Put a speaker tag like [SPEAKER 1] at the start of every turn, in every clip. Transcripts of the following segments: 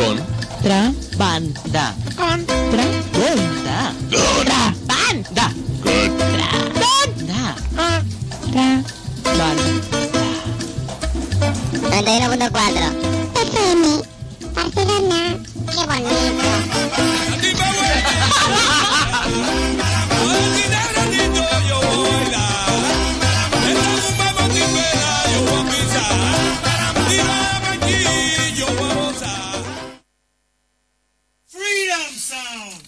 [SPEAKER 1] Contrabanda. Contrabanda. Contrabanda. Contrabanda.
[SPEAKER 2] 91.4 FM. Barcelona. Qué bonito.
[SPEAKER 3] Freedom Sound.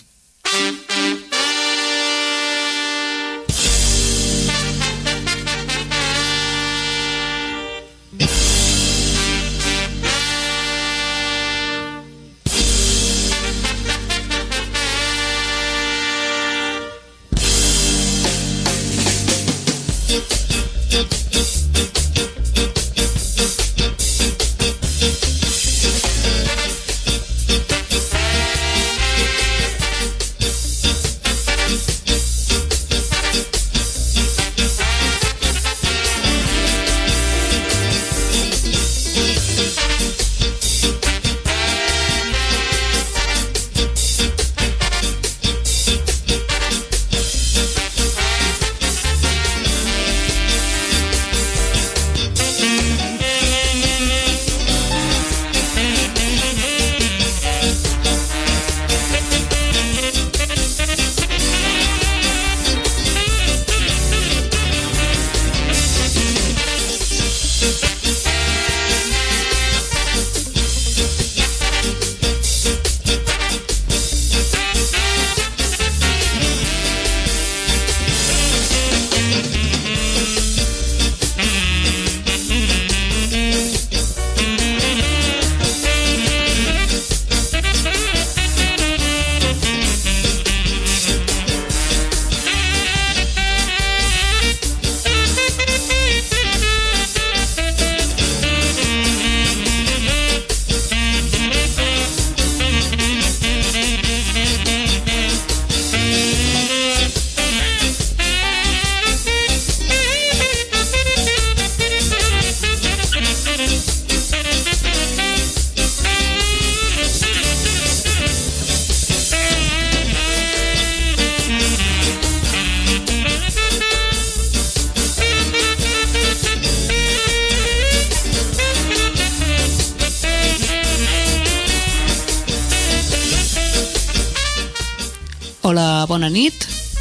[SPEAKER 4] Hola, bona nit.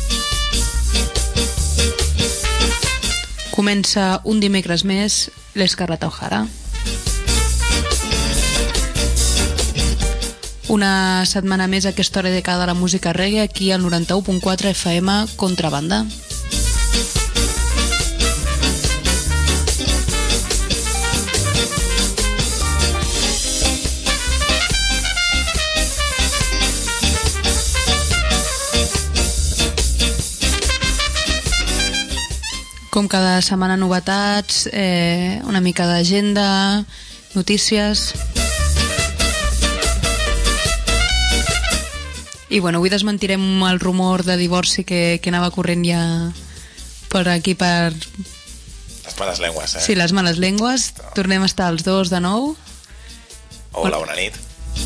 [SPEAKER 4] Comença un dimecres més l'Escarlata O'Hara. Una setmana més a aquesta hora dedicada a la música reggae aquí al 91.4 FM Contrabanda. Com cada setmana novetats, una mica d'agenda, notícies. I bueno, avui desmentirem el rumor de divorci que anava corrent ja per aquí per...
[SPEAKER 5] Les males llengües,
[SPEAKER 4] Sí, les males llengües. Tornem a estar els dos de nou.
[SPEAKER 5] Hola, bona nit.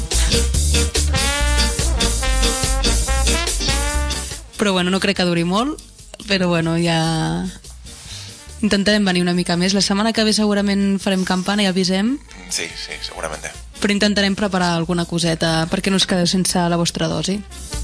[SPEAKER 4] Però bueno, no crec que duri molt. Però bueno, ja... Intentarem venir una mica més. La setmana que ve segurament farem campana i avisem.
[SPEAKER 5] Sí, segurament.
[SPEAKER 4] Però intentarem preparar alguna coseta perquè no us quedeu sense la vostra dosi.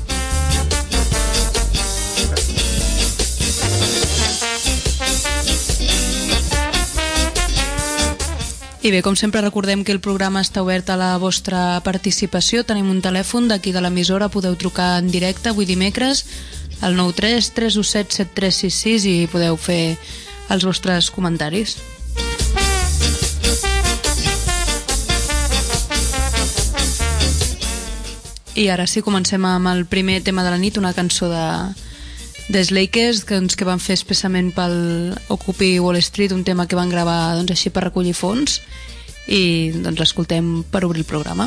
[SPEAKER 4] I bé, com sempre recordem que el programa està obert a la vostra participació. Tenim un telèfon d'aquí de l'emissora, podeu trucar en directe avui dimecres al 93 317 7366 i podeu fer els vostres comentaris. I ara sí, comencem amb el primer tema de la nit, una cançó de Slakers que van fer expressament pel Occupy Wall Street, un tema que van gravar així per recollir fons, i l'escoltem per obrir el programa.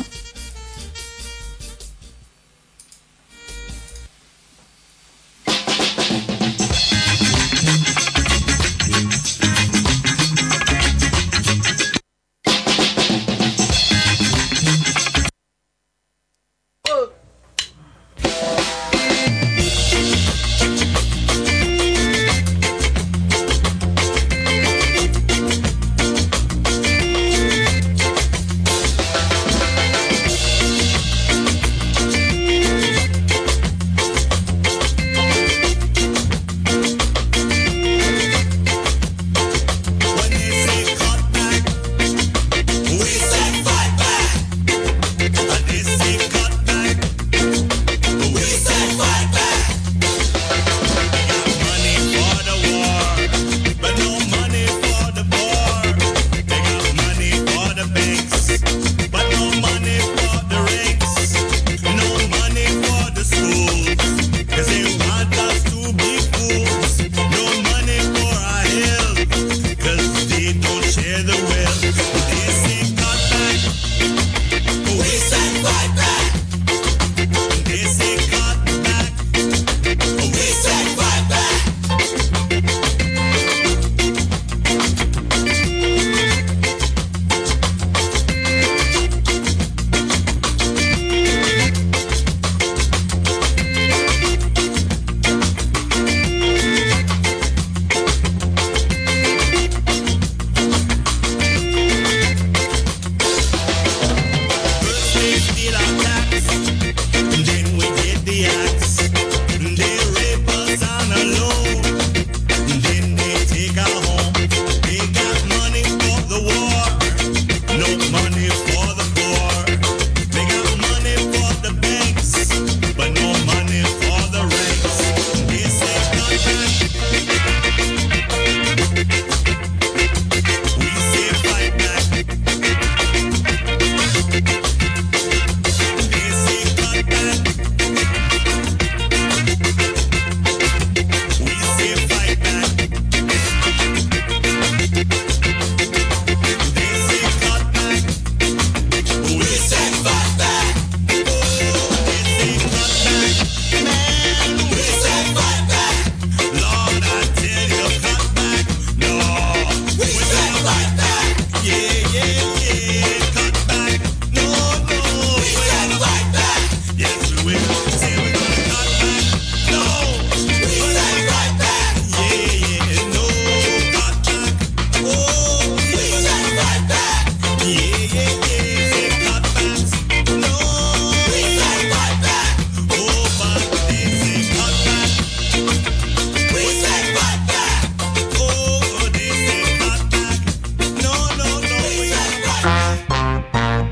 [SPEAKER 3] they steal our tax, and then we get the axe. They rape us on a loan, and then they take our home. They got money for the war, no money for the poor. They got money for the banks, but no money for the ranks. They say cut back, we say fight back. They say cut back, we say fight back. They say cut back, we say fight back. They say cut back, man, we say fight back. Lord, I tell you, cut back. No, we say fight back. Yeah, yeah, yeah, cut back. No, no, we say fight back. Yes, we will. Say we're gonna cut back. No, we say fight back. Yeah, yeah, no, cut back. Oh, we say fight back. Yeah, yeah, yeah, say cut back. No, we say fight back. Oh, but they say cut back. We say fight back. Oh, they say cut back. No, no, no, we say fight back.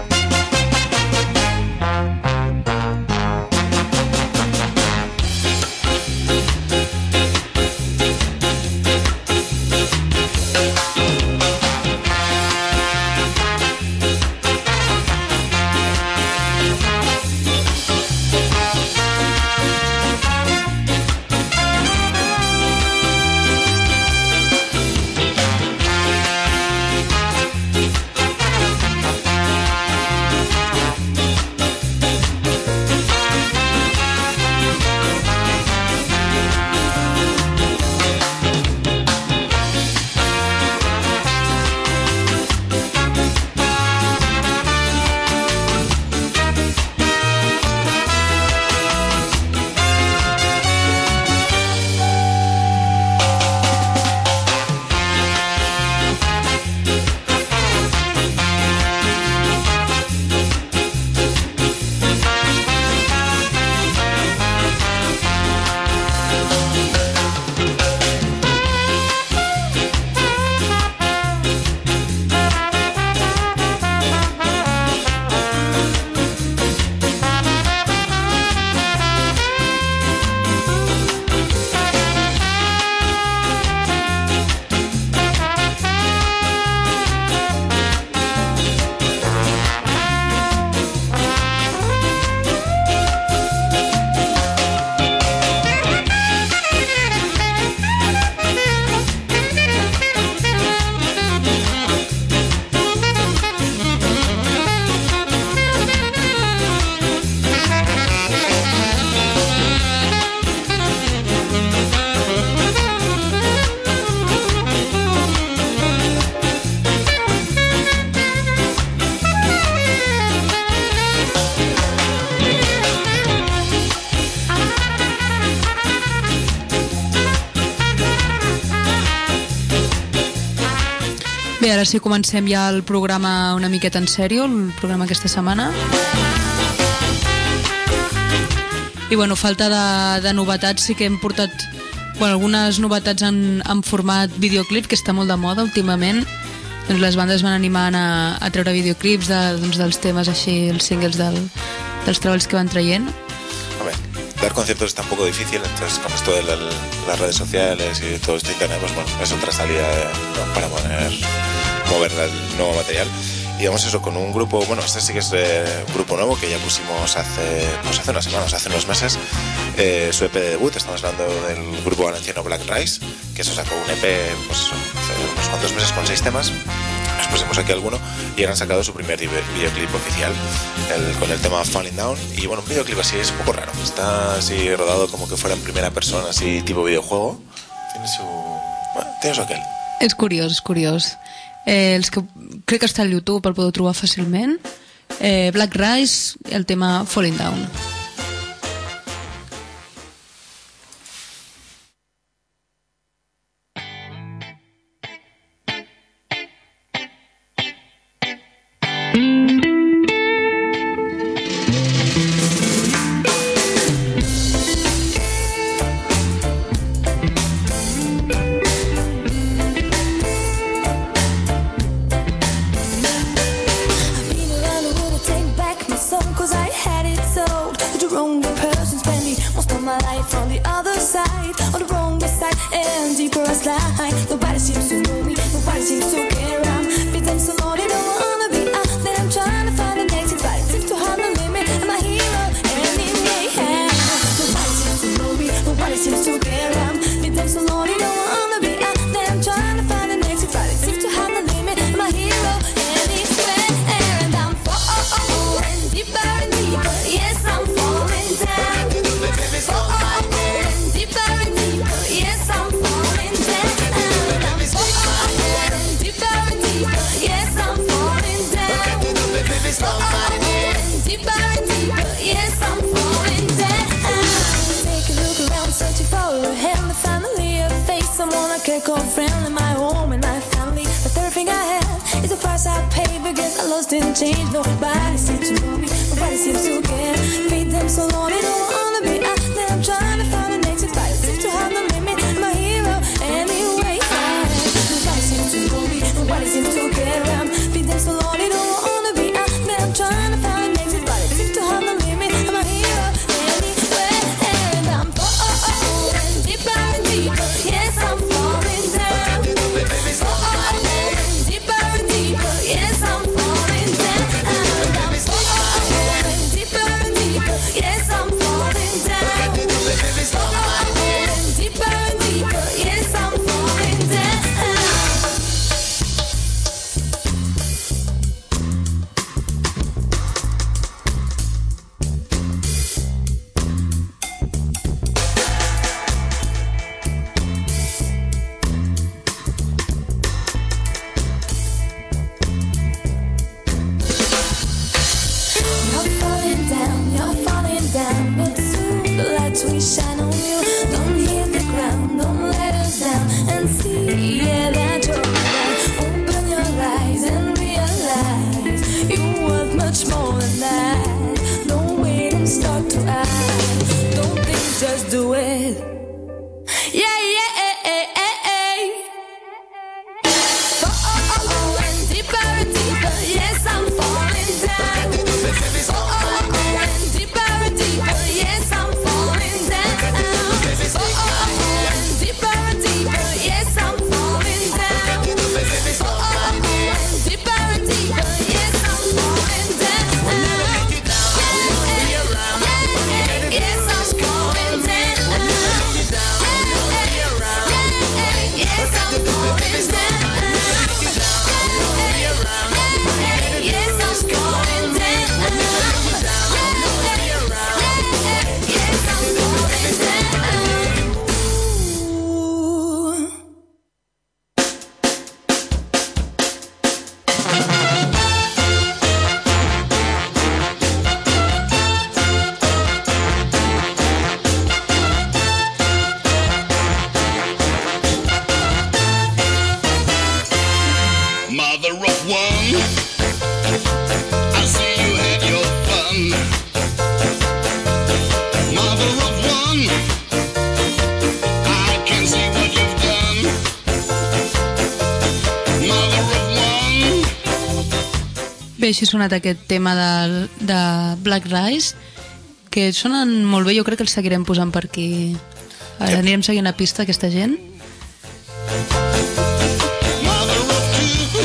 [SPEAKER 4] Bé, ara sí comencem ja el programa una miqueta en sèrio, el programa aquesta setmana. I bueno, falta de novetats, sí que hem portat algunes novetats en format videoclip, que està molt de moda últimament. Doncs les bandes van animant a treure videoclips dels temes així, els singles dels treballs que van traient.
[SPEAKER 5] Hombre, dar conciertos está un poco difícil, entonces con esto de las redes sociales y todo esto internet, pues bueno, es otra salida para mover el nuevo material. Y vamos eso con un grupo, bueno, este sí que es un grupo nuevo que ya pusimos hace unas semanas, hace unos meses, su EP de debut. Estamos hablando del grupo valenciano Black Rice, que eso sacó un EP pues, hace unos cuantos meses con 6 temas. Les pusimos aquí alguno y ahora han sacado su primer videoclip oficial con el tema Falling Down. Y bueno, un videoclip así es un poco raro, está así rodado como que fuera en primera persona, así tipo videojuego. Tiene su aquel.
[SPEAKER 4] És curiós, és curiós. Els que crec que està al YouTube, el podeu trobar fàcilment. Black Rice, el tema Falling Down.
[SPEAKER 6] from the other side, on the wrong side, and deeper I slide. Nobody seems to know me, nobody seems to care. I'm feeling so low, they don't wanna be out. Then I'm trying to find an exit, but it seems to have no limit. I'm a hero anyway. Nobody seems to know me, nobody seems to care. I'm feeling so low, they don't wanna be out. Then I'm trying to find an exit, but it seems to have no limit. I'm a hero anyway, and I'm falling deeper and deeper. Yes, I'm falling down. Falling deeper and deeper. Yes, I'm falling down. I'm falling deeper and deeper. Yes, I'm falling down. Falling deeper and deeper. Yes, I'm falling down. Take a look around, searching for a hand. Finally, a face, someone I can call friendly. My home and my family. The third thing I have is the price I pay because I lost in change. Nobody seems to know me, nobody seems to care. Feed them so long, they don't wanna be out. Then I'm trying to find an exit, but it seems to have no limit. I'm a hero anyway. Nobody seems to know me, nobody seems to care. I'm feed them so long, they don't wanna be out. Then I'm trying to find an exit, but it seems to have no limit. I'm a hero anyway, and I'm falling deeper and deeper. Yes, I'm falling down. Falling deeper and deeper. Yes, I'm falling down. I'm falling deeper and deeper. Yes, I'm falling down. Falling deeper and deeper. Yes, I'm falling down. You're falling down, but soon the lights will shine on you. Don't hit the ground, don't let us down, and see, yeah, that you're right. Open your eyes and realize you're worth much more than that. Don't wait and start to act. Don't think, just do it. Yeah, yeah, falling deeper and deeper. Yes, I'm falling down. Falling deeper and deeper. Yes, I'm falling down. Falling deeper and deeper. Yes, I'm falling down. Falling deeper and deeper. Yes, I'm falling down. Yes, I'm falling down. Yes, I'm falling down. Yes, I'm falling down. Yes, I'm falling
[SPEAKER 3] Mother of one, I see you had your fun. Mother of one, I can see what you've done. Mother of one.
[SPEAKER 4] Bé, així ha sonat aquest tema de Black Rice, que sonen molt bé, jo crec que els seguirem posant per aquí. Ara anirem seguint la pista aquesta gent.
[SPEAKER 3] Mother of two,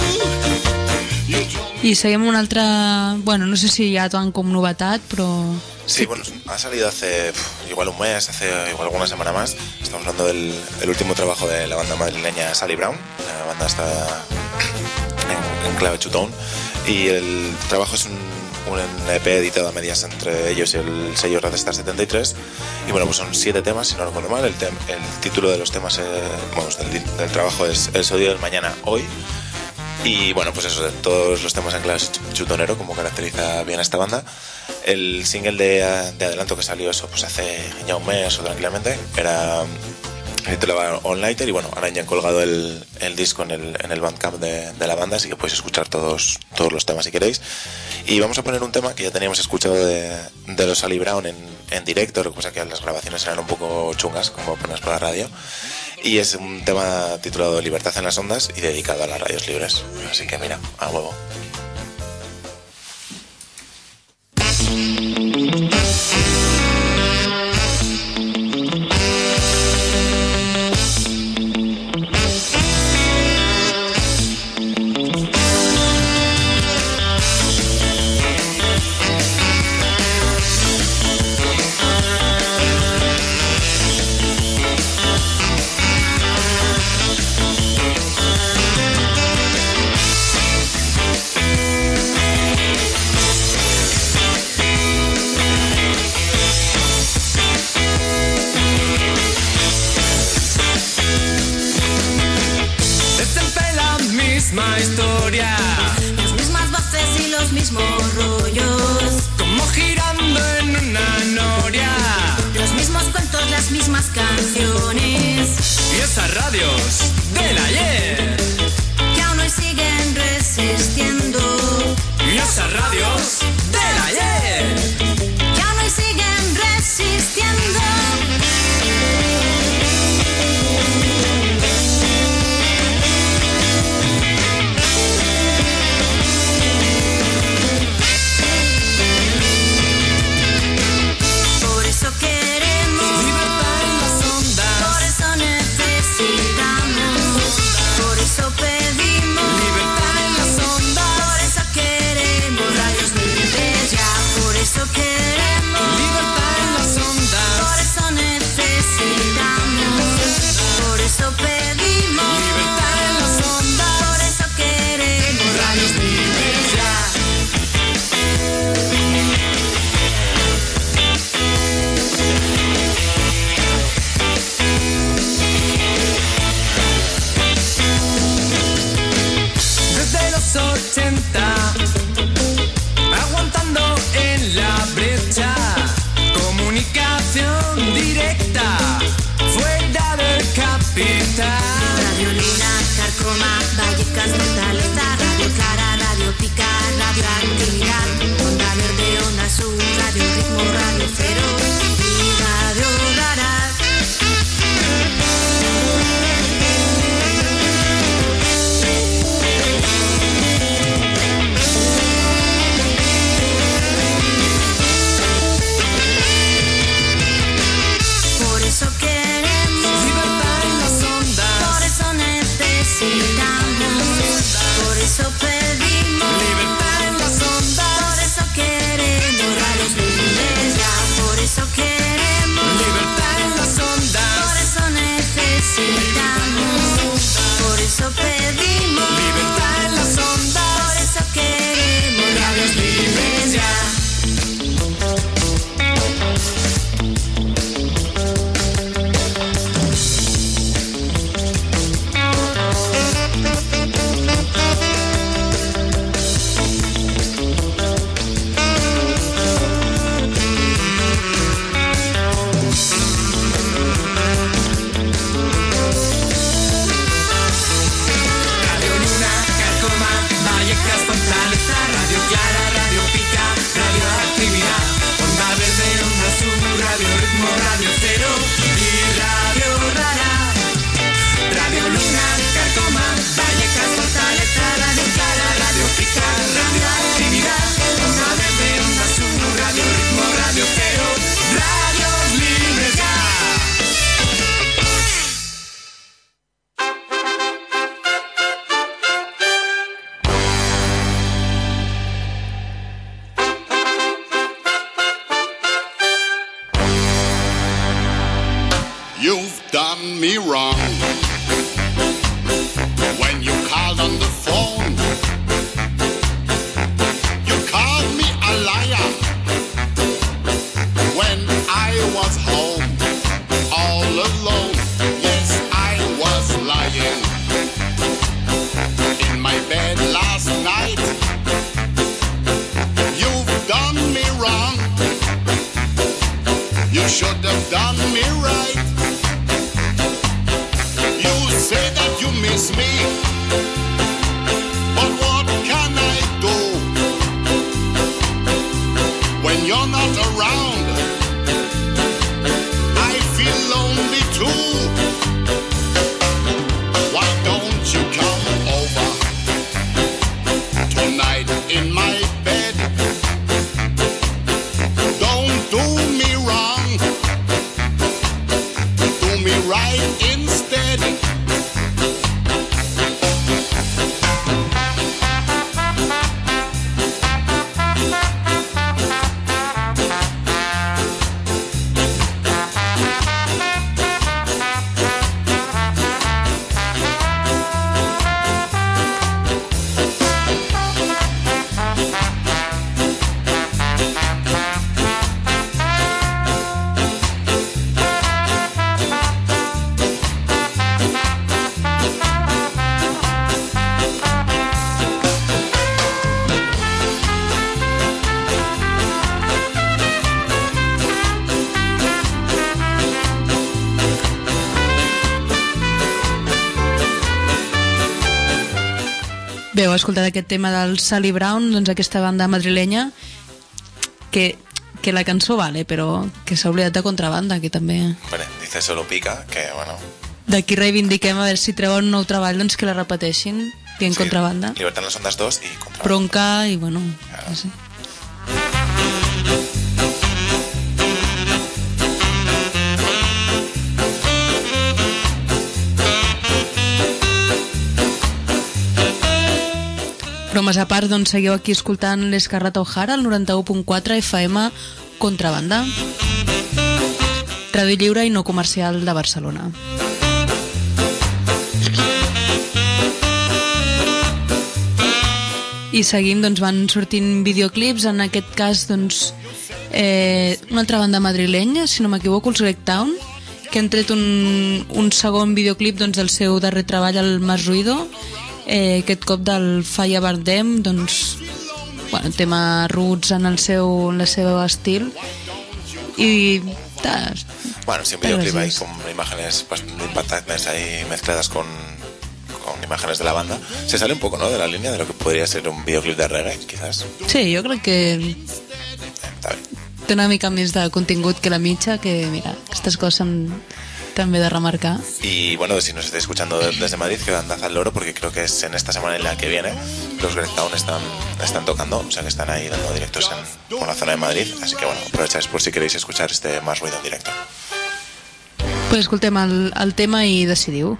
[SPEAKER 4] I seguim una altra... Bueno, no sé si ja tant com novetat, però...
[SPEAKER 5] Sí, bueno, ha salido hace igual un mes, hace igual alguna semana más. Estamos hablando del último trabajo de la banda madrileña Sally Brown. La banda está en clave chutón. Y el trabajo es un EP editado a medias entre ellos y el sello Red Star 73. Y bueno, pues son 7 temas, si no recuerdo mal. El título de los temas, del trabajo es El sonido del mañana, hoy. Y bueno, pues eso, todos los temas en clave chutonero, como caracteriza bien a esta banda. El single de adelanto que salió eso pues hace ya un mes o tranquilamente era se titulaba All Nighter, y bueno, ahora ya han colgado el disco en el Bandcamp de la banda, así que podéis escuchar todos los temas si queréis. Y vamos a poner un tema que ya teníamos escuchado de los Sally Brown en directo, lo que pasa que las grabaciones eran un poco chungas, como pones por la radio, y es un tema titulado Libertad en las ondas y dedicado a las radios libres, así que mira, a huevo.
[SPEAKER 7] done me wrong. When you called on the phone, you called me a liar. When I was home, all alone, yes, I was lying in my bed last night. You've done me wrong. You should have done me right. You say that you miss me, but what can I do when you're not around? I feel lonely too. Why don't you come over tonight in my bed? Don't do me wrong, do me right instead.
[SPEAKER 4] Bé, heu escoltat aquest tema del Sally Brown, doncs aquesta banda madrilenya, que la cançó vale, però que s'ha oblidat de contrabanda, que també...
[SPEAKER 5] Vale, dice Solo Pica, que bueno...
[SPEAKER 4] D'aquí reivindiquem a veure si treuen un nou treball, doncs que la repeteixin, i en contrabanda.
[SPEAKER 5] Libertad en las Ondas 2 i contrabanda.
[SPEAKER 4] Bronca i bueno...
[SPEAKER 5] Claro.
[SPEAKER 4] No sé. Bromes a part, doncs seguiu aquí escoltant l'Escarlata O'Hara, al 91.4 FM Contrabanda. Ràdio lliure i no comercial de Barcelona. I seguim, doncs van sortint videoclips, en aquest cas, doncs, una altra banda madrilenya, si no m'equivoco, els Greg Town, que han tret un segon videoclip doncs, del seu darrer treball, el Más Ruido, aquest cop del Falla Bardem, doncs, bueno, tema roots en el seu estil, y
[SPEAKER 5] bueno, sí, un videoclip ahí con imágenes bastante impactantes ahí mezcladas con imágenes de la banda. Se sale un poco, ¿no?, de la línea de lo que podría ser un videoclip de reggae, quizás.
[SPEAKER 4] Sí, jo crec que
[SPEAKER 5] Està bé.
[SPEAKER 4] té una mica més de contingut que la mitja, que mira, aquestes coses també de remarcar.
[SPEAKER 5] Y bueno, si nos estáis escuchando desde Madrid, que andad al loro, porque creo que es en esta semana en la que viene los Greg Town están tocando, o sea que están ahí dando directos por la zona de Madrid, así que bueno, aprovecháis por si queréis escuchar este Más Ruido en directo.
[SPEAKER 4] Pues escoltem el tema i decidiu.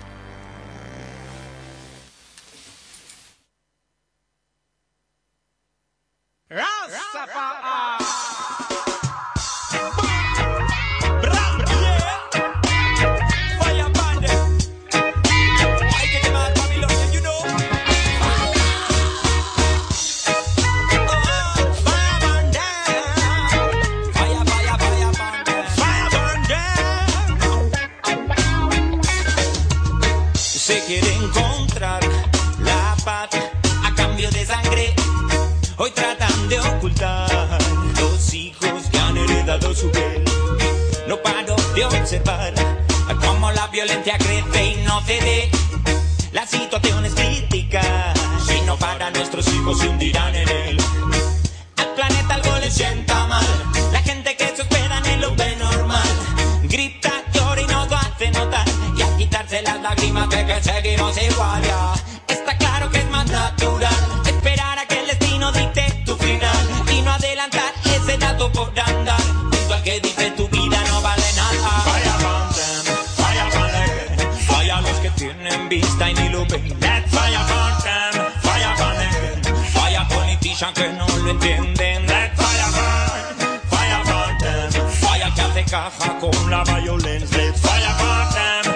[SPEAKER 8] Cómo la violencia crece y no cede. La situación es crítica. Si no para, nuestros hijos se hundirán en él. Al planeta algo le sienta mal. La gente que se hospeda en él lo ve normal. Grita, llora y nos lo hace notar. Y al quitarse las lágrimas ve que seguimos igual ya. Está claro que es más natural esperar a que el destino dicte tu final y no adelantar ese dato por andar. Junto al que dice tu vida no vale nada. Tienen vista y ni lo ven. Let's fire upon them, fire upon them. Fire politicians que no lo entienden. Let's fire upon them. Fire que hace caja con la violencia. Let's fire upon them,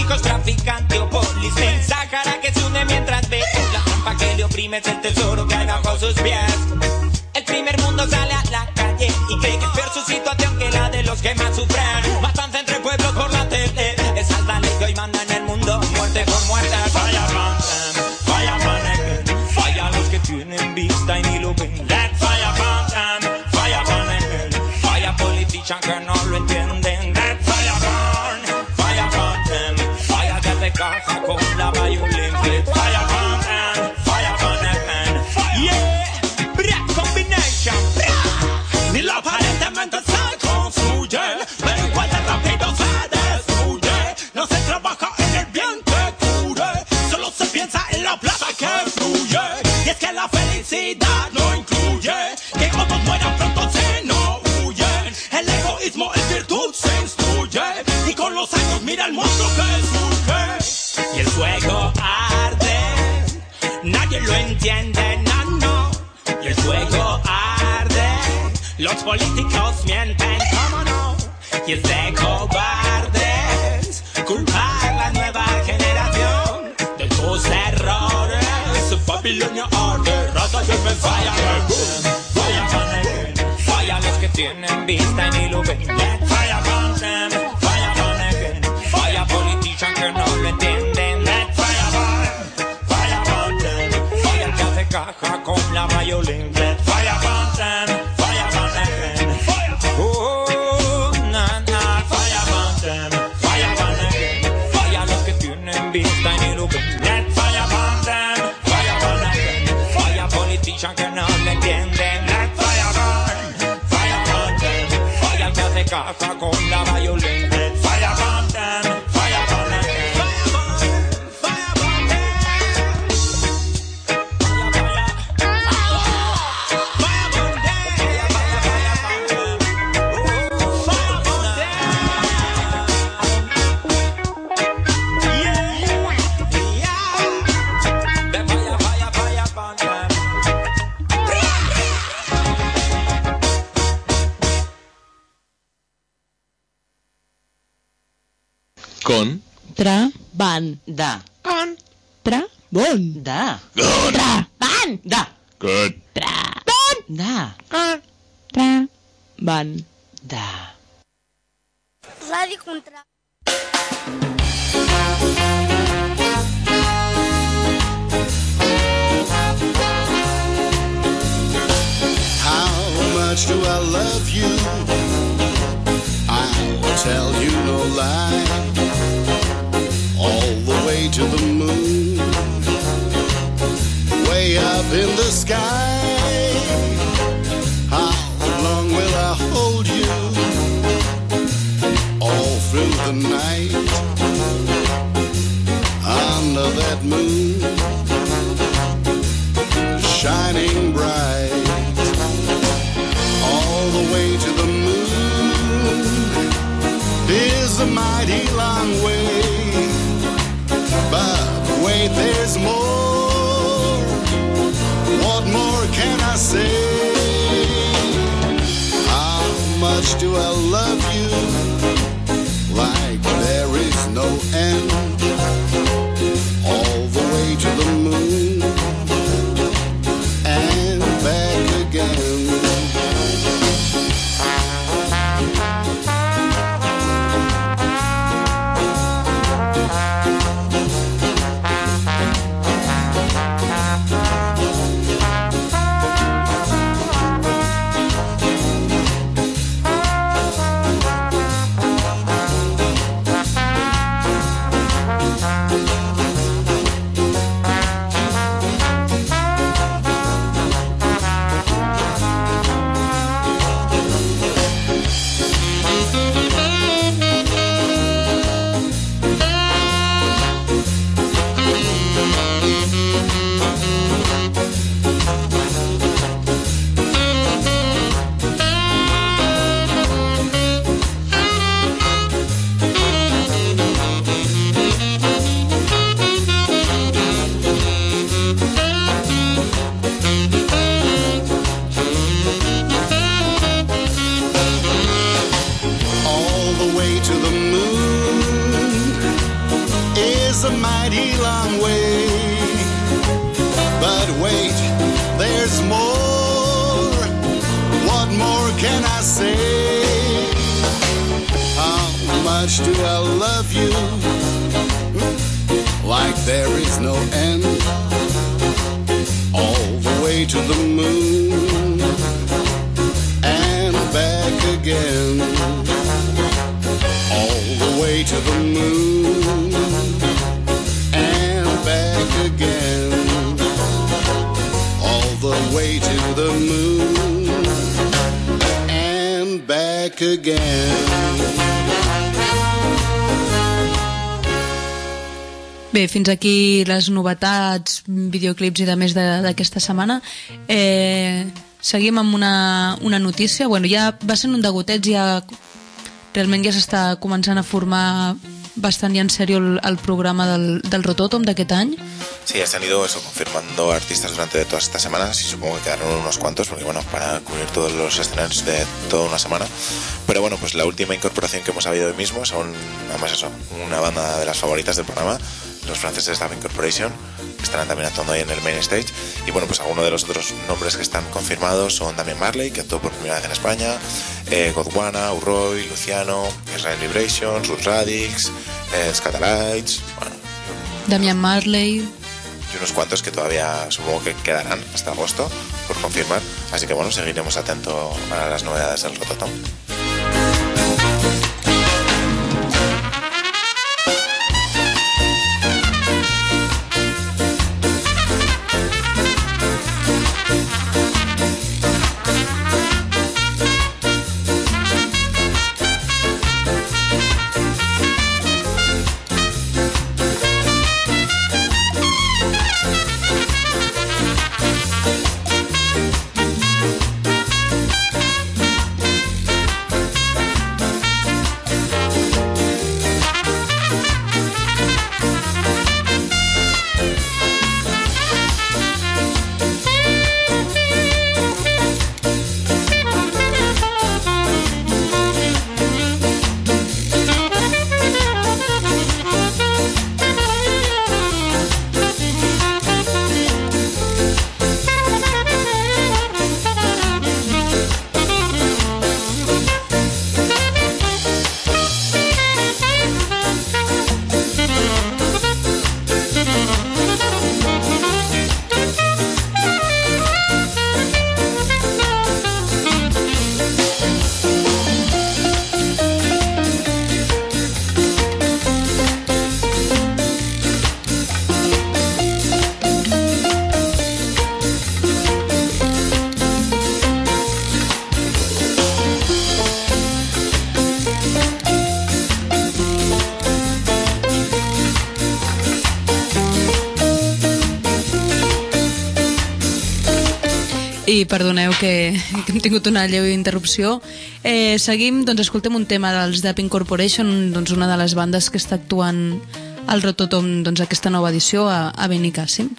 [SPEAKER 8] narcos, traficante o policeman. Sahara que se hunde mientras ve la trampa que le oprime, es el tesoro que hay bajo sus pies. El primer mundo sale a la calle y cree que es peor su situación que la de los que más sufren. Matanza entre pueblos por la tele, esa es la ley que hoy manda en el mundo. Muerte por muerte, falla upon them, falla upon them. Falla los que tienen vista y ni lo ven. Let fire upon them, fire upon them. Falla politicians que no lo entienden. Let fire upon them. Falla que hace caja con la violencia. Let fire upon them, fire upon them. Yeah, black combination. Ni lo aparentemente se construye, pero igual de rápido se destruye. No se trabaja en el bien que cure, solo se piensa en la plata que fluye. Y es que la felicidad no incluye que otros mueran pronto si no huyen. El egoísmo en virtud se instruye, y con los años mira el monstruo que surge. Y el fuego arde, nadie lo entiende, no. Y el fuego arde, los políticos mienten, cómo no. Y es de cobardes culpar la nueva generación de tus errores. Babilonia arde, rata y me falla. Falla los que tienen vista y ni lo ven. Let fire upon them, fire upon again. Falla politicians que no lo entienden. Let fire upon them. Falla el que hace caja con la violencia. Let fire upon them, fire upon again. Oh, na na, fire upon them, fire upon again. Falla los que tienen vista y ni lo ven. Let fire upon them, fire upon again. Falla politicians que no lo entienden. Let fire upon them. Falla el que hace caja con la violencia. Let fire upon them, fire upon again. Fire upon them.
[SPEAKER 9] Con
[SPEAKER 1] Da.
[SPEAKER 4] Banda.
[SPEAKER 1] Da.
[SPEAKER 2] Van.
[SPEAKER 1] Da.
[SPEAKER 9] Good.
[SPEAKER 1] Da.
[SPEAKER 4] Ban.
[SPEAKER 1] Da.
[SPEAKER 2] Ràdio Contra.
[SPEAKER 7] How much do I love you? I'll tell you no lie. All the way to the moon, way up in the sky. How long will I hold you? All through the night, under that moon, shining bright. All the way to the moon is a mighty long way. But wait, there's more. What more can I say? How much do I love you? Like there is no end. All the way to the moon and back again. is a mighty long way. But wait, there's more. What more can I say? How much do I love you? Like there is no end. All the way to the moon and back again. All the way to the moon and back again. All the way to the moon and back again.
[SPEAKER 4] Bé, fins aquí les novetats, videoclips i de més d'aquesta setmana. Seguim amb una notícia. Bueno, ja va ser un de gotets, realment ja s'està començant a formar bastant y en serio el programa del Rototom d'aquest any.
[SPEAKER 5] Sí, has tenido eso, confirmando artistas durante todas estas semanas y supongo que quedaron unos cuantos, porque bueno, para cubrir todos los escenarios de toda una semana. Pero bueno, pues la última incorporación que hemos habido hoy mismo son, además eso, una banda de las favoritas del programa, los franceses Dub Incorporation, que estarán también actuando ahí en el main stage. Y bueno, pues algunos de los otros nombres que están confirmados son Damien Marley, que actuó por primera vez en España, Godwana, Urroy, Luciano, Israel Vibration, Ruth Radix, Scatalites, bueno,
[SPEAKER 4] Damien Marley
[SPEAKER 5] y unos cuantos que todavía supongo que quedarán hasta agosto por confirmar. Así que bueno, seguiremos atentos a las novedades del Rototom.
[SPEAKER 4] I perdoneu que hem tingut una lleu interrupció. Seguim, doncs escoltem un tema dels Dub Incorporation, doncs una de les bandes que està actuant al Rototom, doncs aquesta nova edició a Benicàssim.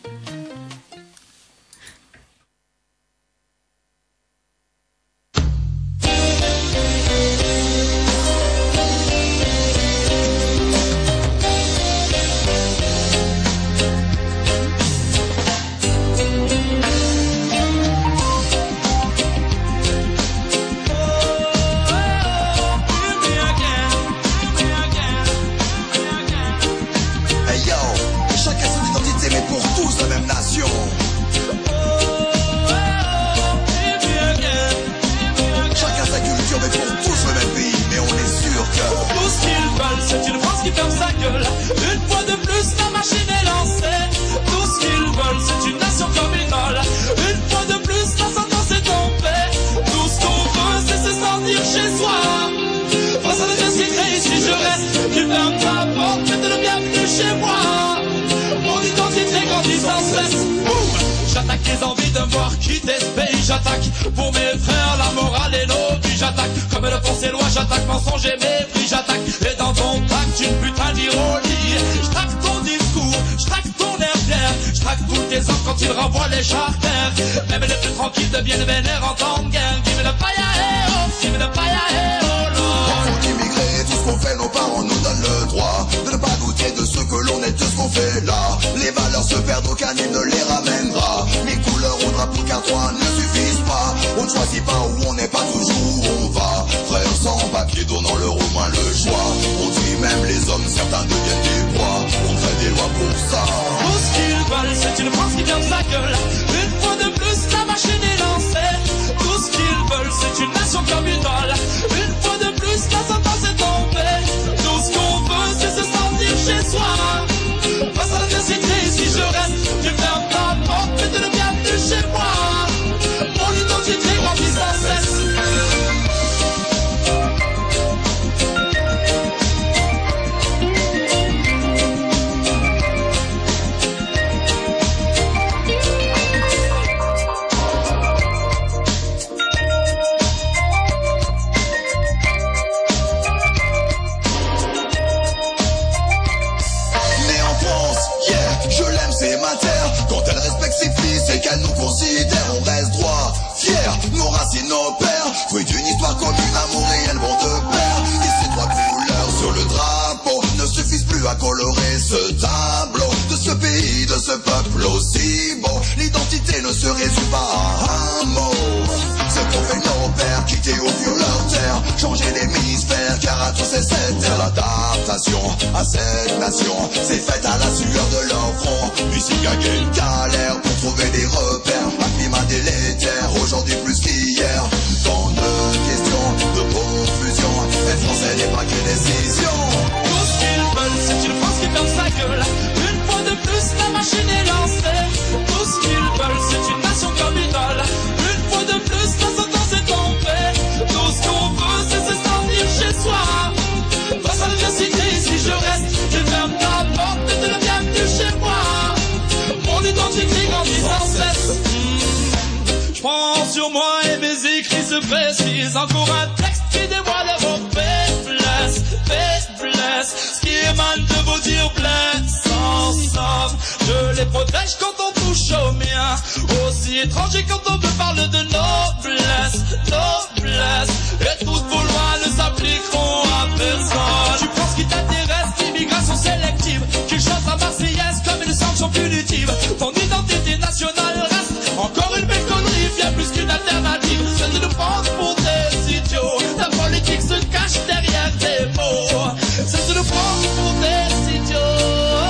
[SPEAKER 9] Pour immigrer, tout ce qu'on fait, nos parents nous donnent le droit de ne pas douter de ce que l'on on est tout ce qu'on fait là. Les valeurs se perdent, aucun hymne ne les ramènera. Mes couleurs au drapeau cartois ne suffisent pas. On ne choisit pas où on n'est pas toujours où on va. Frères sans papier, donnant-leur au moins le choix. On dit même les hommes, certains deviennent des rois. On crée des lois pour ça.
[SPEAKER 3] Tout ce qu'ils veulent, c'est une France qui ferme sa gueule. Une fois de plus, la machine est lancée. Tout ce qu'ils veulent, c'est une nation comme idole. Une fois de plus, la sentence est tombée. Tout ce qu'on veut, c'est se sentir chez soi. Face à l'adversité, si je reste, tu fermes ta porte, mais tu le bienvenu chez moi. Mon identité grandit sans cesse.
[SPEAKER 9] C'est ma terre, quand elle respecte ses fils et qu'elle nous considère, on reste droit, fier, nos racines, nos pères, fruit d'une histoire commune, amour réel vont de pair. Et ces trois couleurs sur le drapeau ne suffisent plus à colorer ce tableau de ce pays, de ce peuple aussi beau. L'identité ne se résume pas à un mot. C'est pour faire nos pères quitter au fur leur terre, changer l'hémisphère, car à tous c'est cette terre. L'adaptation à cette nation, c'est faite à la sueur de leur front. Ici gagner une galère pour trouver des repères. Un climat délétère, aujourd'hui plus qu'hier. Tant de questions, de confusion. Être français n'est pas qu'une décision.
[SPEAKER 3] Tout ce qu'ils veulent, c'est une France qui ferme sa gueule. Une fois de plus, la machine est lancée. Tout ce qu'ils veulent, c'est une nation comme idole. Une fois de plus, la sentence est tombée. Tout ce qu'on veut, c'est se sentir chez soi. Face à l'adversité, si je reste, je ferme ta porte et tu le bienvenu chez moi. Mon identité grandit sans cesse. Je prends sur moi et mes écrits se précisent. Encore un texte qui dévoile vos faiblesses, faiblesses. Ce qui émane de vos dires blesse en somme. Je les protège quand on touche au mien. Aussi étranger quand on me parle de noblesse, noblesse. Et toutes vos lois ne s'appliqueront à personne. Tu penses qu'il t'intéresse l'immigration sélective, qu'il chante la Marseillaise comme une sanction punitive. Ton identité nationale reste encore une belle connerie, bien plus qu'une alternative. Celle de nous prendre pour des idiots. La politique se cache derrière des mots. Celle de nous prendre pour des idiots.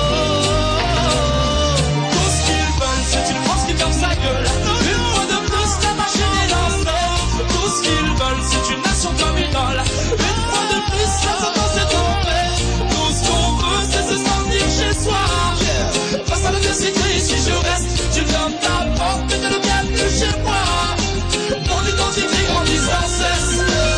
[SPEAKER 3] Tout ce qu'ils veulent, c'est une France qui ferme sa gueule. Une fois de plus, la machine est lancée. Tout ce qu'ils veulent, c'est une nation comme idole. Une fois de plus, la sentence est tombée. Tout ce qu'on veut, c'est se sentir chez soi. Face à l'adversité, si je reste, tu fermes ta porte, mais t'es le bienvenu chez moi. Mon identité grandit sans cesse.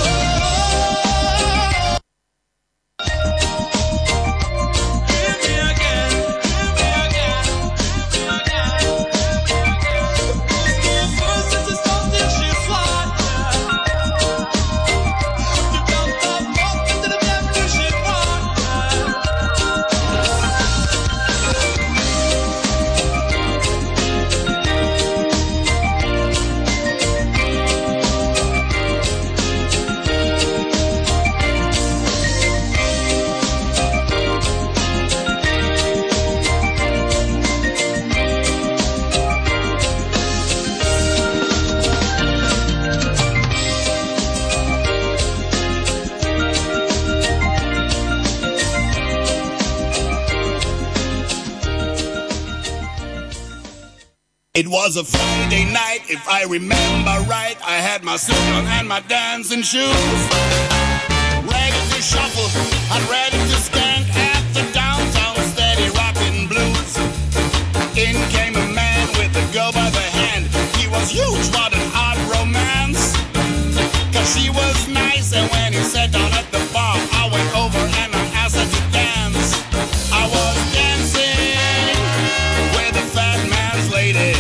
[SPEAKER 7] It was a Friday night, if I remember right. I had my suit on and my dancing shoes. Ready to shuffle and ready to skank at the downtown steady rockin' blues. In came a man with a girl by the hand. He was huge, what an odd romance. Cause she was nice, and when he sat down at the bar, I went over and I asked her to dance. I was dancing with a fat man's lady.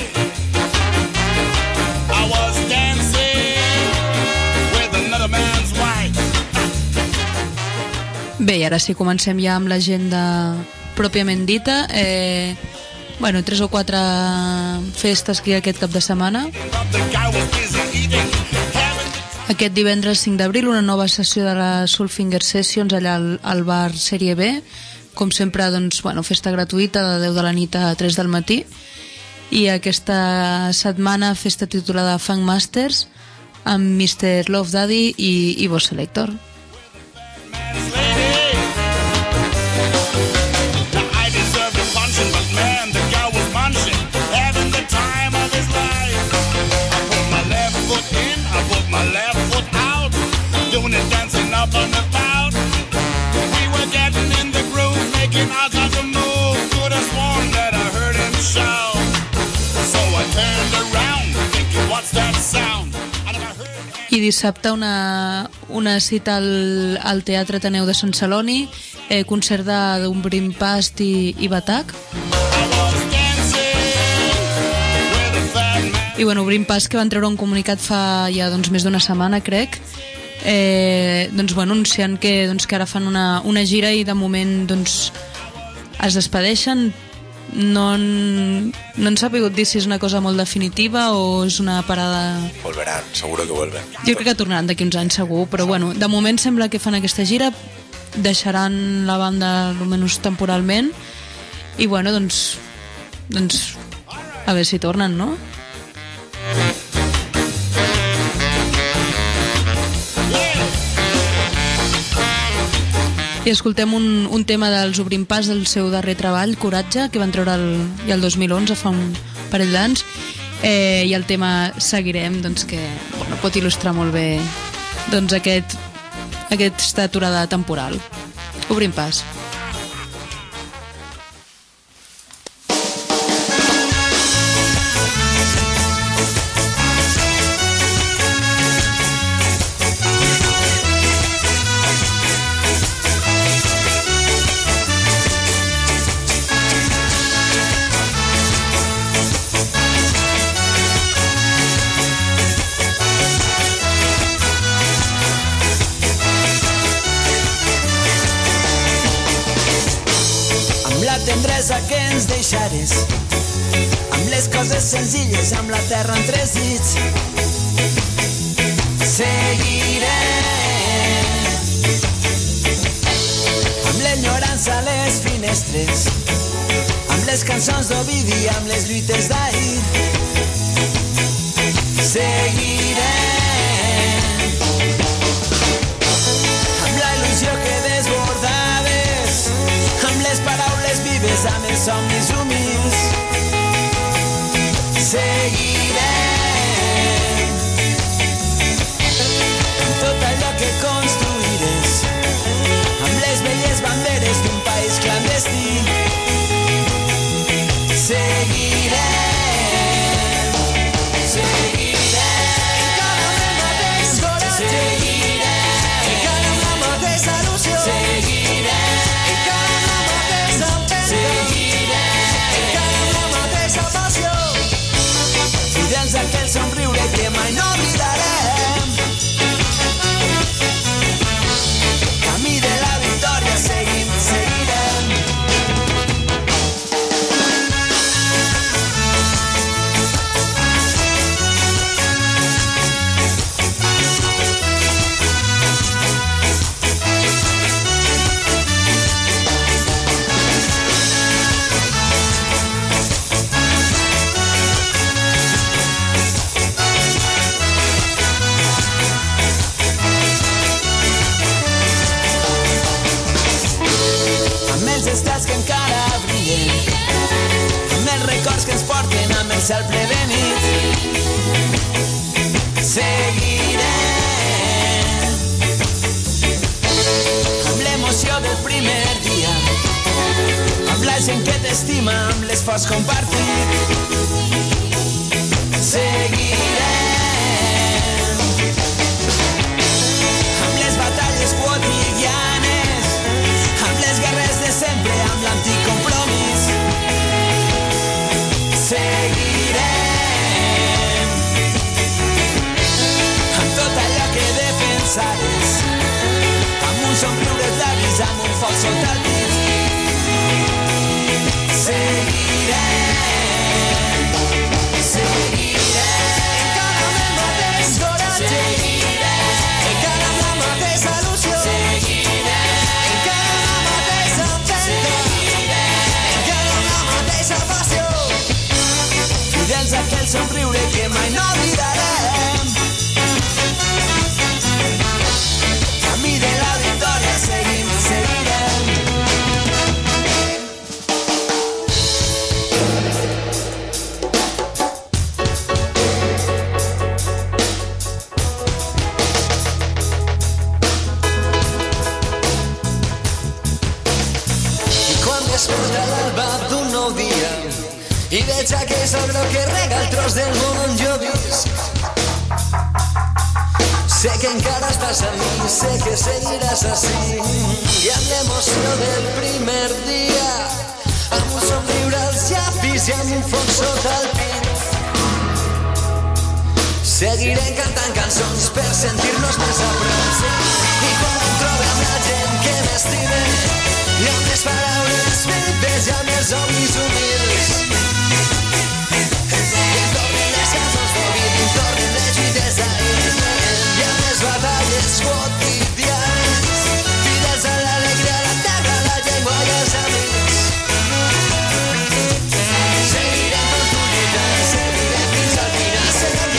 [SPEAKER 7] I was dancing with another man's wife.
[SPEAKER 4] Bé, i ara sí, comencem ja amb l'agenda pròpiament dita. Bueno, 3 o 4 festes que hi ha aquest cap de setmana. Aquest divendres 5 d'abril, una nova sessió de la Soulfinger Sessions allà al bar Sèrie B, com sempre, doncs, bueno, festa gratuïta de 10 de la nit a 3 del matí, i aquesta setmana festa titulada Funk Masters amb Mr. Love Daddy i Ivo Selector.
[SPEAKER 7] Doing it, dancing up on the cloud. We were getting in the groove, making all kinds of moves. Could have sworn that I heard him shout. So I turned around, thinking, what's that sound? And I heard...
[SPEAKER 4] I dissabte una cita al Teatre Ateneu de Sant Celoni, concert d'un Brimpast i Batac. I bueno, Brimpast, que van treure un comunicat fa ja doncs, més d'una setmana, crec, doncs, bueno, anunciant que ara fan una gira i de moment doncs, es despedeixen. No han sabut dir si és una cosa molt definitiva o és una parada...
[SPEAKER 5] Volverán, seguro que vuelven.
[SPEAKER 4] Jo crec que tornaran d'aquí uns anys segur, però bueno, de moment sembla que fan aquesta gira, deixaran la banda almenys temporalment i bueno, doncs a veure si tornen, no? I escoltem un tema dels Obrim Pas del seu darrer treball, Coratge, que van treure el 2011, fa un parell d'anys, i el tema Seguirem, doncs, que bueno, pot il·lustrar molt bé doncs, aquesta aturada temporal. Obrim Pas.
[SPEAKER 10] Tendresa que ens deixares, amb les coses senzilles, amb la terra entre els dits. Seguirem amb l'enyorança a les finestres, amb les cançons d'Ovidi, amb les lluites d'ahir. Seguirem amb la il·lusió que desbordaves, amb les paraules vives, amb els somnis humils. Seguirem amb tot allò que construïres, amb les velles banderes d'un país clandestí. Seguirem, seguirem encara amb el mateix coratge, seguirem encara amb la mateixa il·lusió, seguirem encara amb la mateixa empenta, seguirem encara amb la mateixa passió, fidels a aquell somriure que mai no oblidarem. Camí de la victòria seguim, seguirem. Amb els estats que encara brillen, amb els records que ens porten amb el cel ple de nit. Seguirem amb l'emoció del primer dia, amb la gent que t'estima, amb l'esforç compartit. Seguirem amb les batalles quotidianes, amb les guerres de sempre, amb l'antic compromís. Seguirem amb tot allò que defensaves, amb un somriure als llavis, amb un foc sota el dit. Seguirem, seguirem encara amb el mateix coratge, seguirem encara amb la mateixa il·lusió, seguirem encara amb la mateixa empenta, somriure que mai no oblidarem. Camí de la victòria seguim, seguirem. I quan desperta l'alba d'un nou dia i veig aquell sol groc que rega el tros del món on jo visc. Sé que encara estàs a mi, sé que seguiràs així i amb l'emoció del primer dia, amb un somriure als llapis i amb un foc sota el pit. Seguirem cantant cançons per sentir-nos més a prop i quan em trobe amb la gent que m'estime i amb les paraules vives i amb els somnis humils. Que tornen les cançons d'Ovid, que tornen les lluites d'ahir i amb les batalles quotidianes, fidels a l'alegria, la terra, la llengua i els amics. Seguirem tot lluitant, seguirem fins al final, seguirem.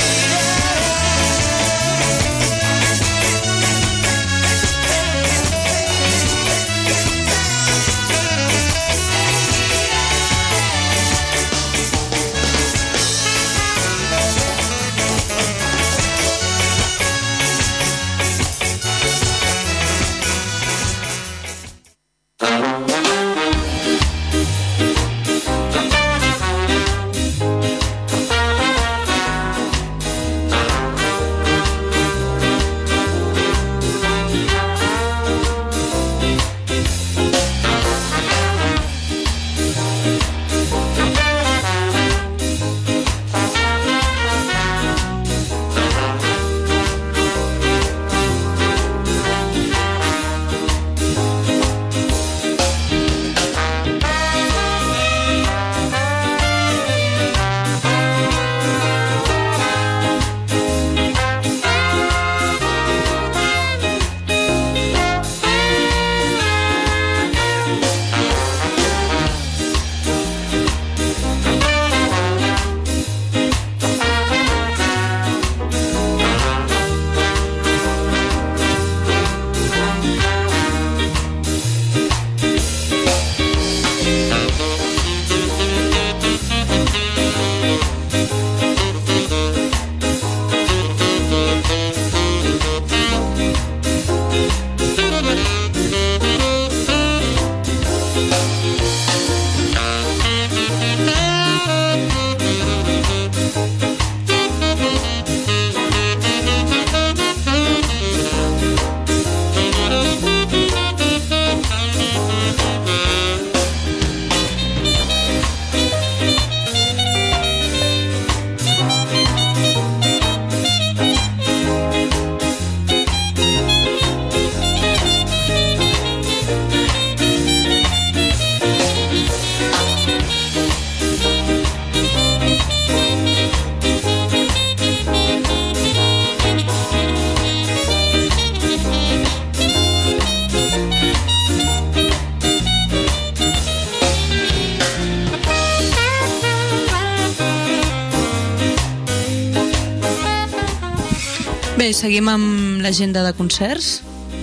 [SPEAKER 4] Bé, seguim amb l'agenda de concerts.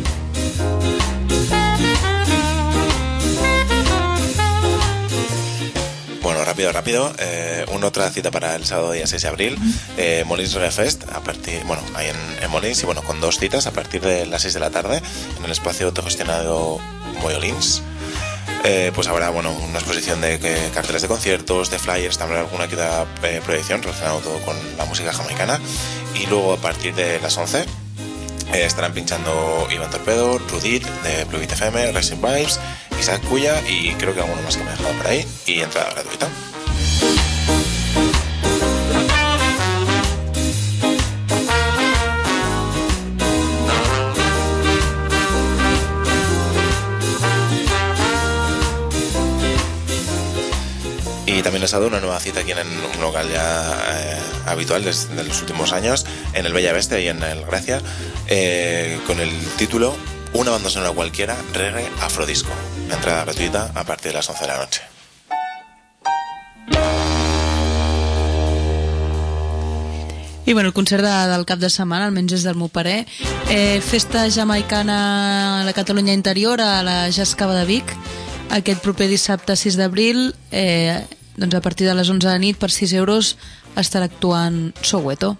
[SPEAKER 5] Bueno, rápido. Una otra cita para el sábado día 6 de abril. Molins Reggae Fest, ahí en Molins, y bueno, con 2 citas a partir de las 6 de la tarde en el espacio autogestionado Moyolins. Pues habrá una exposición de carteles de conciertos, de flyers, también alguna que otra proyección relacionada todo con la música jamaicana. Y luego a partir de las 11 estarán pinchando Iván Torpedo, Rudit de Blue Beat FM, Racing Vibes, Isaac Cuya y creo que alguno más que me he dejado por ahí, y entrada gratuita. Y también les ha dado una nueva cita aquí en un local ya habitual desde los últimos años, en el Bella Bestia y en el Gracia, con el título Una banda sonora cualquiera, reggae afrodisco. Entrada gratuita a partir de las 11 de la noche.
[SPEAKER 4] I bueno, el concert del cap de setmana, almenys és del meu parer. Festa jamaicana a la Catalunya interior, a la Jazz Cava de Vic, aquest proper dissabte 6 d'abril, doncs a partir de les 11 de nit, per 6 euros, estarà actuant Soweto.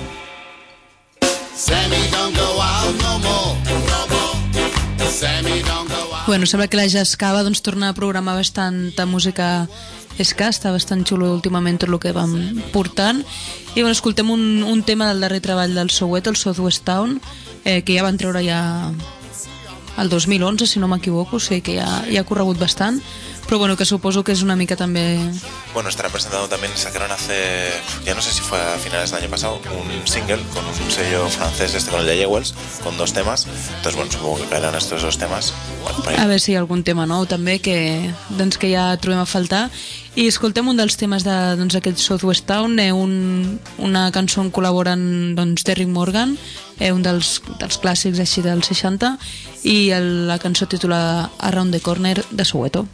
[SPEAKER 4] Bueno, sembla que la Jazz Cava doncs, torna a programar bastanta música ska, està bastant xulo últimament tot el que vam portant. I bueno, escoltem un tema del darrer treball del Soweto, el Southwest Town, que ja van treure ja el 2011, si no m'equivoco, o sigui que ja ha corregut bastant, pero bueno, que supongo que es una mica también...
[SPEAKER 5] Bueno, estarán presentando también, sacaron hace, ya no sé si fue a finales del año pasado, un single con un sello francés, con el de Jewels, con 2 temas. Entonces, bueno, supongo que caerán estos 2 temas. Bueno,
[SPEAKER 4] a veure si hi ha algun tema nou també que ja trobem a faltar. I escoltem un dels temes d'aquest Southwest Town, una cançó on col·laboren Derrick Morgan, un dels clàssics així dels 60, i la cançó titulada Around the Corner de Soweto.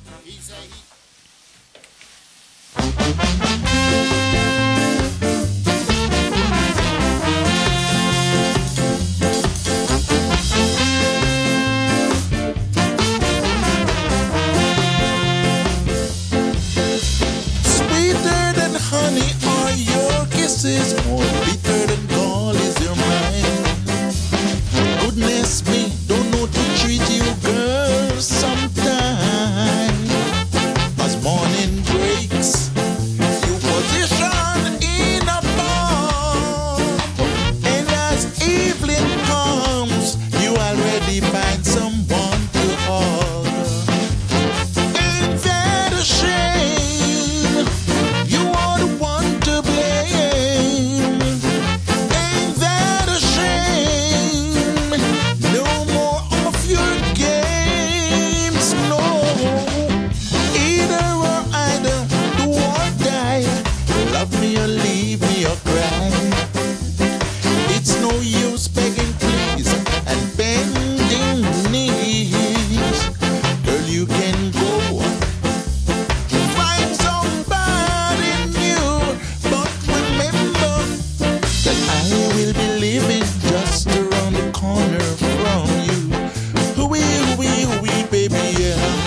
[SPEAKER 11] Sweeter than honey are your kisses, more bitter than gall is your mind. Goodness me, don't know to treat you, girl, sometime. As morning breaks, you position in a bar, and as evening comes, you already find someone to hug. Ain't that a shame? You are the one to blame. Ain't that a shame? No more of your games, no. Either or either, do or die. Love me or leave me or cry. It's no use begging please and bending knees. Girl, you can go find somebody new, but remember that I will be living just around the corner from you. Wee, baby, yeah.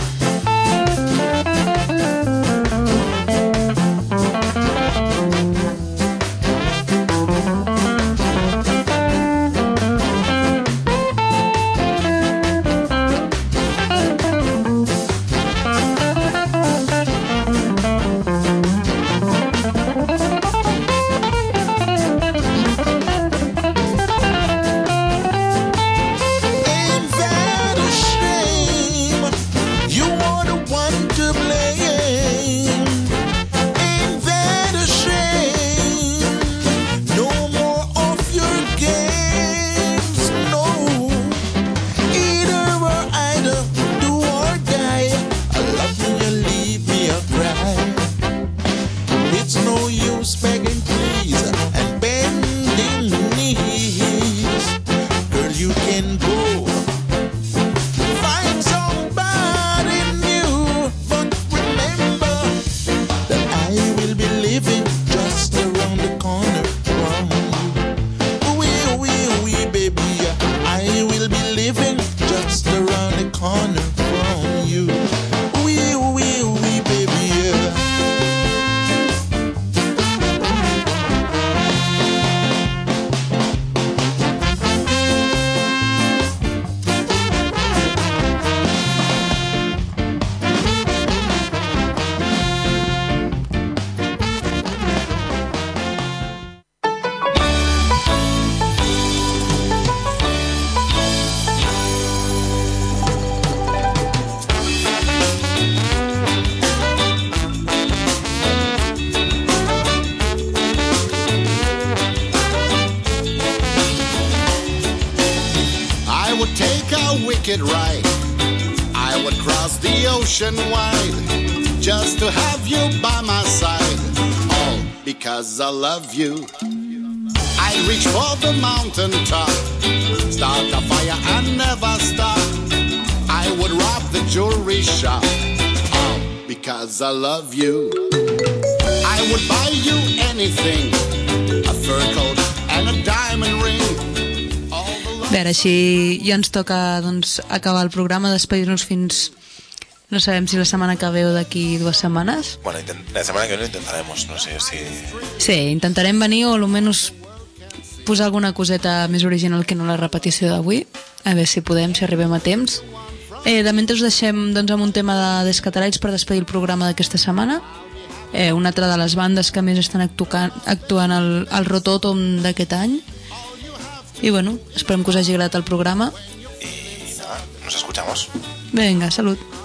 [SPEAKER 11] Ain't that a shame? You are the one to blame. Ain't that a shame? No more of your games, no. Either or either, do or die. Love me or leave me or cry. It's no use begging please and bending knees. Girl, you can go find somebody new, but remember that I will be living just around the corner from you. Wee, baby, I will be living just around the corner from you. Wee, baby, yeah. I would take a wicked ride. I would cross the ocean wide just to have you by my side. All because I love you. I'd reach for the mountain top, start a fire and never stop. I would rob the jewelry shop. All because I love you. I would buy you anything, a fur coat and a diamond ring.
[SPEAKER 4] Bé, ara així ja ens toca doncs, acabar el programa, despedir-nos fins... No sabem si la setmana que ve o d'aquí 2 setmanes.
[SPEAKER 5] Bueno, la semana que viene lo intentaremos, no sé si...
[SPEAKER 4] Sí, intentarem venir o almenys posar alguna coseta més original que no la repetició d'avui. A veure si podem, si arribem a temps. De mentre us deixem doncs, amb un tema de Descatalaits per despedir el programa d'aquesta setmana. Una altra de les bandes que més estan actuant al Rototom d'aquest any. I bueno, esperem que us hagi agradat el programa.
[SPEAKER 5] Y nada, nos escuchamos.
[SPEAKER 4] Venga, salut.